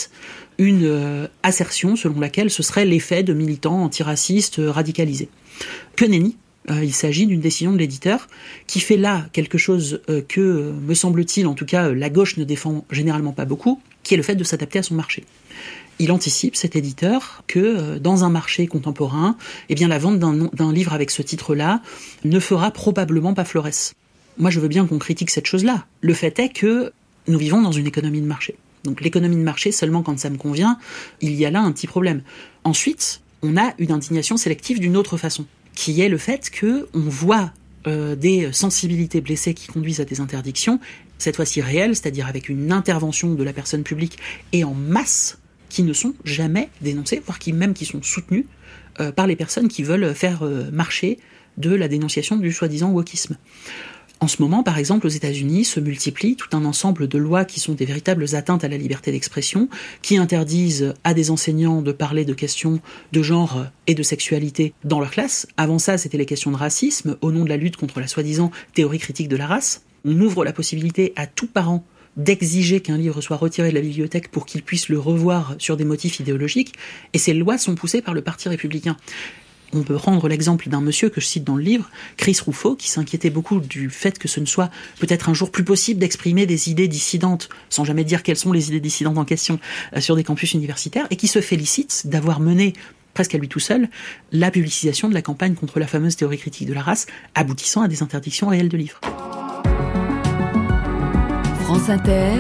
une assertion selon laquelle ce serait l'effet de militants antiracistes radicalisés. Que nenni. Il s'agit d'une décision de l'éditeur qui fait là quelque chose que, me semble-t-il, en tout cas, la gauche ne défend généralement pas beaucoup, qui est le fait de s'adapter à son marché. Il anticipe, cet éditeur, que dans un marché contemporain, la vente d'un livre avec ce titre-là ne fera probablement pas florès. Moi, je veux bien qu'on critique cette chose-là. Le fait est que nous vivons dans une économie de marché. Donc l'économie de marché, seulement quand ça me convient, il y a là un petit problème. Ensuite, on a une indignation sélective d'une autre façon, qui est le fait qu'on voit des sensibilités blessées qui conduisent à des interdictions, cette fois-ci réelles, c'est-à-dire avec une intervention de la personne publique et en masse, qui ne sont jamais dénoncées, voire qui sont soutenues par les personnes qui veulent faire marcher de la dénonciation du soi-disant wokisme. En ce moment, par exemple, aux États-Unis, se multiplient tout un ensemble de lois qui sont des véritables atteintes à la liberté d'expression, qui interdisent à des enseignants de parler de questions de genre et de sexualité dans leur classe. Avant ça, c'était les questions de racisme, au nom de la lutte contre la soi-disant théorie critique de la race. On ouvre la possibilité à tout parent d'exiger qu'un livre soit retiré de la bibliothèque pour qu'il puisse le revoir sur des motifs idéologiques, et ces lois sont poussées par le Parti républicain. On peut prendre l'exemple d'un monsieur que je cite dans le livre, Chris Rufo, qui s'inquiétait beaucoup du fait que ce ne soit peut-être un jour plus possible d'exprimer des idées dissidentes, sans jamais dire quelles sont les idées dissidentes en question, sur des campus universitaires, et qui se félicite d'avoir mené, presque à lui tout seul, la publicisation de la campagne contre la fameuse théorie critique de la race, aboutissant à des interdictions réelles de livres. France Inter,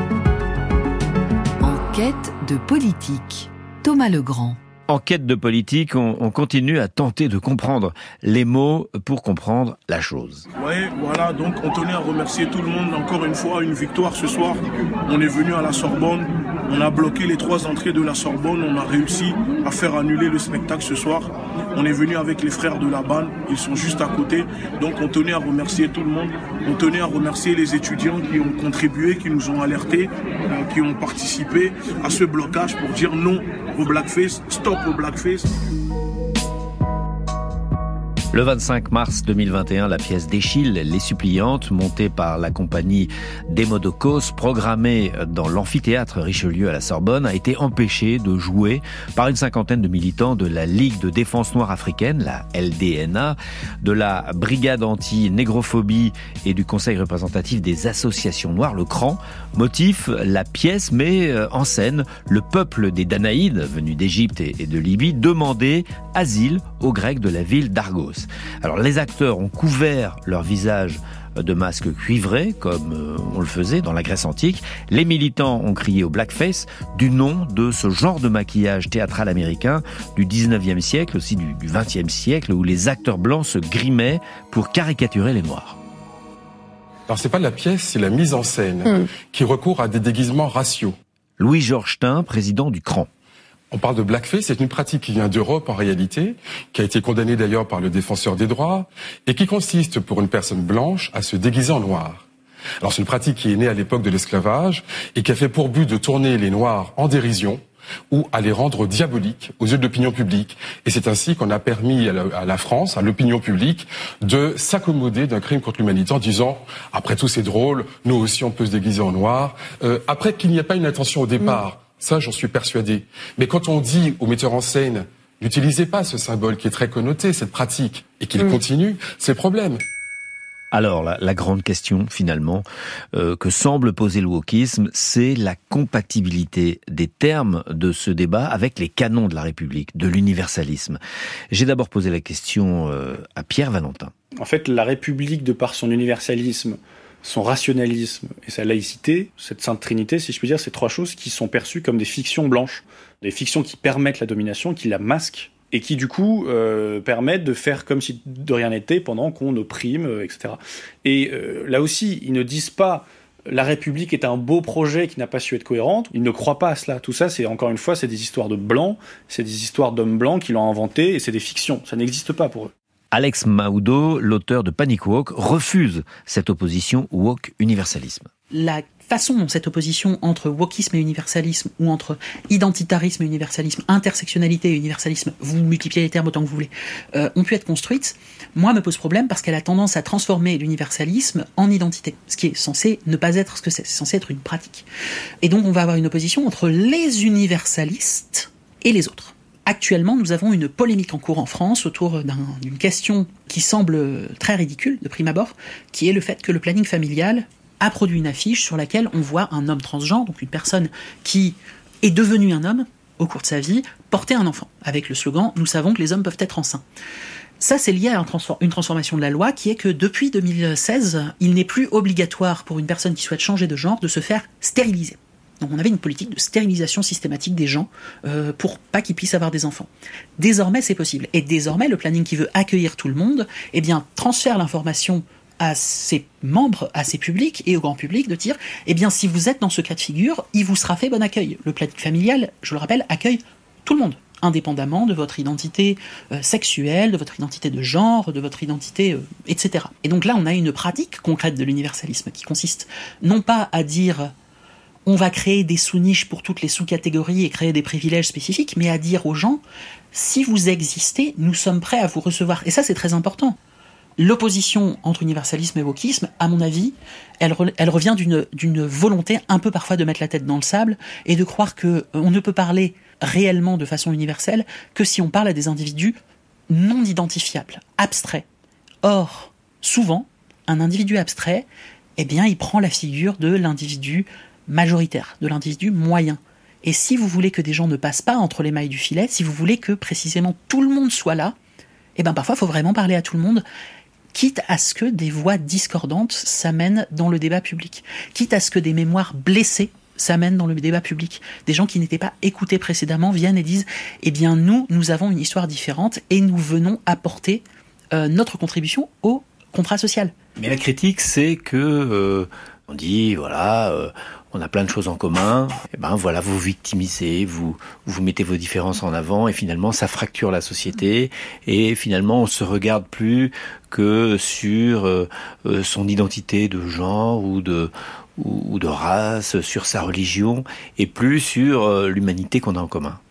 enquête de politique. Thomas Legrand. Enquête de politique, on continue à tenter de comprendre les mots pour comprendre la chose. Oui, voilà, donc on tenait à remercier tout le monde. Encore une fois, une victoire ce soir. On est venu à la Sorbonne, on a bloqué les 3 entrées de la Sorbonne, on a réussi à faire annuler le spectacle ce soir. On est venu avec les frères de la BAN, ils sont juste à côté. Donc on tenait à remercier tout le monde. On tenait à remercier les étudiants qui ont contribué, qui nous ont alertés, qui ont participé à ce blocage pour dire non au blackface, stop au blackface. Le 25 mars 2021, la pièce d'Eschyle, Les Suppliantes, montée par la compagnie Demodocos, programmée dans l'amphithéâtre Richelieu à la Sorbonne, a été empêchée de jouer par une cinquantaine de militants de la Ligue de défense noire africaine, la LDNA, de la Brigade anti-négrophobie et du Conseil représentatif des associations noires, le CRAN. Motif, la pièce met en scène le peuple des Danaïdes, venus d'Égypte et de Libye, demander asile aux Grecs de la ville d'Argos. Alors les acteurs ont couvert leur visage de masques cuivrés, comme on le faisait dans la Grèce antique. Les militants ont crié au blackface, du nom de ce genre de maquillage théâtral américain du 19e siècle, aussi du 20e siècle, où les acteurs blancs se grimaient pour caricaturer les Noirs. Alors c'est pas la pièce, c'est la mise en scène qui recourt à des déguisements raciaux. Louis-Georges Tin, président du CRAN. On parle de blackface, c'est une pratique qui vient d'Europe en réalité, qui a été condamnée d'ailleurs par le défenseur des droits, et qui consiste pour une personne blanche à se déguiser en noir. Alors c'est une pratique qui est née à l'époque de l'esclavage et qui a fait pour but de tourner les Noirs en dérision ou à les rendre diaboliques aux yeux de l'opinion publique. Et c'est ainsi qu'on a permis à la France, à l'opinion publique, de s'accommoder d'un crime contre l'humanité en disant « après tout c'est drôle, nous aussi on peut se déguiser en noir ». Après qu'il n'y a pas une intention au départ, ça, j'en suis persuadé. Mais quand on dit aux metteurs en scène, n'utilisez pas ce symbole qui est très connoté, cette pratique, et qu'il continue, c'est le problème. Alors, la grande question, finalement, que semble poser le wokisme, c'est la compatibilité des termes de ce débat avec les canons de la République, de l'universalisme. J'ai d'abord posé la question à Pierre Valentin. En fait, la République, de par son universalisme, son rationalisme et sa laïcité, cette sainte trinité, si je puis dire, c'est trois choses qui sont perçues comme des fictions blanches, des fictions qui permettent la domination, qui la masquent, et qui du coup permettent de faire comme si de rien n'était pendant qu'on opprime, etc. Et là aussi, ils ne disent pas la République est un beau projet qui n'a pas su être cohérente, ils ne croient pas à cela. Tout ça, c'est encore une fois, c'est des histoires de blancs, c'est des histoires d'hommes blancs qui l'ont inventé, et c'est des fictions, ça n'existe pas pour eux. Alex Mahoudeau, l'auteur de Panic Woke, refuse cette opposition woke-universalisme. La façon dont cette opposition entre wokisme et universalisme, ou entre identitarisme et universalisme, intersectionnalité et universalisme, vous multipliez les termes autant que vous voulez, ont pu être construites, moi me pose problème parce qu'elle a tendance à transformer l'universalisme en identité, ce qui est censé ne pas être ce que c'est censé être une pratique. Et donc on va avoir une opposition entre les universalistes et les autres. Actuellement, nous avons une polémique en cours en France autour d'une question qui semble très ridicule de prime abord, qui est le fait que le planning familial a produit une affiche sur laquelle on voit un homme transgenre, donc une personne qui est devenue un homme au cours de sa vie, porter un enfant, avec le slogan « Nous savons que les hommes peuvent être enceints ». Ça, c'est lié à une transformation de la loi qui est que depuis 2016, il n'est plus obligatoire pour une personne qui souhaite changer de genre de se faire stériliser. Donc on avait une politique de stérilisation systématique des gens pour pas qu'ils puissent avoir des enfants. Désormais, c'est possible. Et désormais, le planning qui veut accueillir tout le monde, eh bien, transfère l'information à ses membres, à ses publics et au grand public de dire, eh bien, si vous êtes dans ce cas de figure, il vous sera fait bon accueil. Le planning familial, je le rappelle, accueille tout le monde, indépendamment de votre identité sexuelle, de votre identité de genre, de votre identité, etc. Et donc là, on a une pratique concrète de l'universalisme qui consiste non pas à dire on va créer des sous-niches pour toutes les sous-catégories et créer des privilèges spécifiques, mais à dire aux gens, si vous existez, nous sommes prêts à vous recevoir. Et ça, c'est très important. L'opposition entre universalisme et wokisme, à mon avis, elle revient d'une volonté un peu parfois de mettre la tête dans le sable et de croire qu'on ne peut parler réellement de façon universelle que si on parle à des individus non identifiables, abstraits. Or, souvent, un individu abstrait, eh bien, il prend la figure de l'individu majoritaire, de l'individu moyen. Et si vous voulez que des gens ne passent pas entre les mailles du filet, si vous voulez que précisément tout le monde soit là, eh ben parfois il faut vraiment parler à tout le monde, quitte à ce que des voix discordantes s'amènent dans le débat public, quitte à ce que des mémoires blessées s'amènent dans le débat public. Des gens qui n'étaient pas écoutés précédemment viennent et disent « Eh bien nous avons une histoire différente et nous venons apporter notre contribution au contrat social. » Mais la critique, c'est que on dit, voilà, on a plein de choses en commun, et ben voilà, vous victimisez, vous mettez vos différences en avant, et finalement ça fracture la société, et finalement on se regarde plus que sur son identité de genre ou de race, sur sa religion, et plus sur l'humanité qu'on a en commun.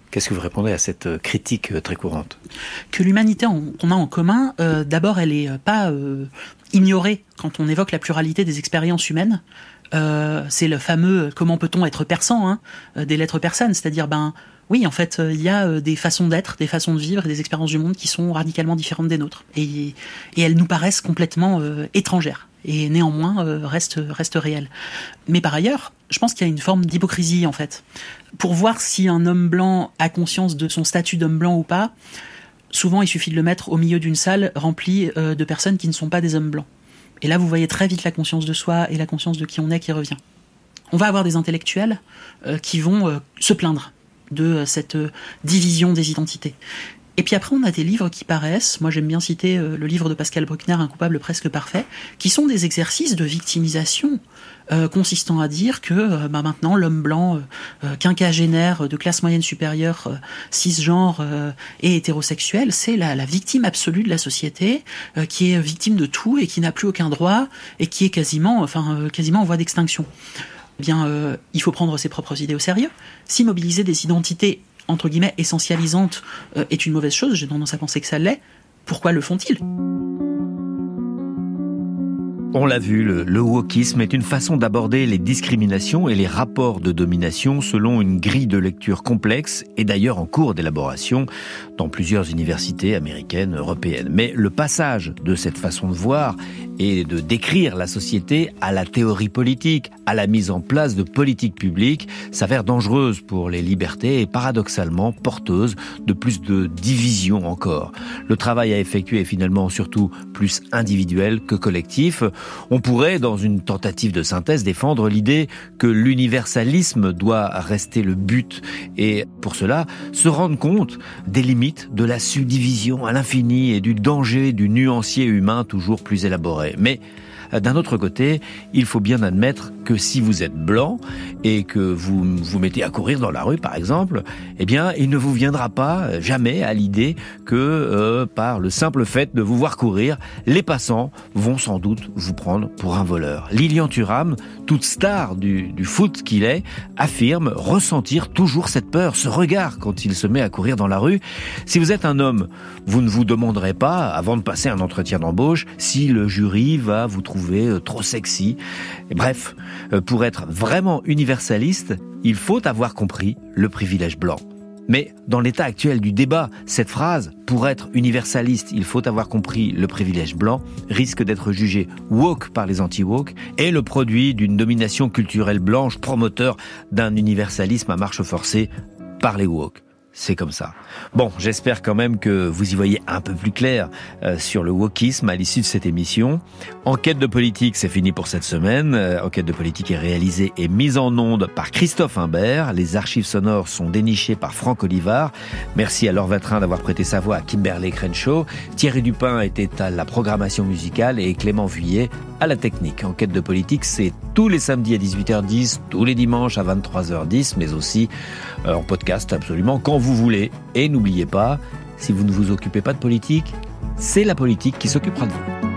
Qu'est-ce que vous répondez à cette critique très courante ? Que l'humanité qu'on a en commun, d'abord, elle est pas ignorée quand on évoque la pluralité des expériences humaines. C'est le fameux « comment peut-on être persan » des lettres persanes, c'est-à-dire oui, en fait, il y a des façons d'être, des façons de vivre et des expériences du monde qui sont radicalement différentes des nôtres. Et elles nous paraissent complètement étrangères. Et néanmoins, restent réelles. Mais par ailleurs, je pense qu'il y a une forme d'hypocrisie, en fait. Pour voir si un homme blanc a conscience de son statut d'homme blanc ou pas, souvent, il suffit de le mettre au milieu d'une salle remplie de personnes qui ne sont pas des hommes blancs. Et là, vous voyez très vite la conscience de soi et la conscience de qui on est qui revient. On va avoir des intellectuels qui vont se plaindre de cette division des identités. Et puis après, on a des livres qui paraissent, moi j'aime bien citer le livre de Pascal Bruckner, Un coupable presque parfait, qui sont des exercices de victimisation consistant à dire que maintenant l'homme blanc quinquagénaire de classe moyenne supérieure, cisgenre et hétérosexuel, c'est la victime absolue de la société, qui est victime de tout et qui n'a plus aucun droit et qui est quasiment en voie d'extinction. Eh bien, il faut prendre ses propres idées au sérieux. Si mobiliser des identités entre guillemets essentialisantes est une mauvaise chose, j'ai tendance à penser que ça l'est, pourquoi le font-ils ? On l'a vu, le wokisme est une façon d'aborder les discriminations et les rapports de domination selon une grille de lecture complexe et d'ailleurs en cours d'élaboration dans plusieurs universités américaines, européennes. Mais le passage de cette façon de voir et de décrire la société à la théorie politique, à la mise en place de politiques publiques, s'avère dangereuse pour les libertés et paradoxalement porteuse de plus de divisions encore. Le travail à effectuer est finalement surtout plus individuel que collectif. On pourrait, dans une tentative de synthèse, défendre l'idée que l'universalisme doit rester le but et, pour cela, se rendre compte des limites de la subdivision à l'infini et du danger du nuancier humain toujours plus élaboré. Mais d'un autre côté, il faut bien admettre que si vous êtes blanc et que vous vous mettez à courir dans la rue, par exemple, eh bien, il ne vous viendra pas jamais à l'idée que par le simple fait de vous voir courir, les passants vont sans doute vous prendre pour un voleur. Lilian Thuram, toute star du foot qu'il est, affirme ressentir toujours cette peur, ce regard quand il se met à courir dans la rue. Si vous êtes un homme, vous ne vous demanderez pas, avant de passer un entretien d'embauche, si le jury va vous trouver trop sexy. Bref, pour être vraiment universaliste, il faut avoir compris le privilège blanc. Mais dans l'état actuel du débat, cette phrase, pour être universaliste, il faut avoir compris le privilège blanc, risque d'être jugée woke par les anti-woke et le produit d'une domination culturelle blanche promoteur d'un universalisme à marche forcée par les woke. C'est comme ça. Bon, j'espère quand même que vous y voyez un peu plus clair sur le wokisme à l'issue de cette émission. Enquête de politique, c'est fini pour cette semaine. Enquête de politique est réalisée et mise en onde par Christophe Imbert. Les archives sonores sont dénichées par Franck Olivard. Merci à Laure Vatrin d'avoir prêté sa voix à Kimberley Crenshaw. Thierry Dupin était à la programmation musicale et Clément Vuillet à la technique. Enquête de politique, c'est tous les samedis à 18h10, tous les dimanches à 23h10, mais aussi en podcast absolument quand vous voulez. Et n'oubliez pas, si vous ne vous occupez pas de politique, c'est la politique qui s'occupera de vous.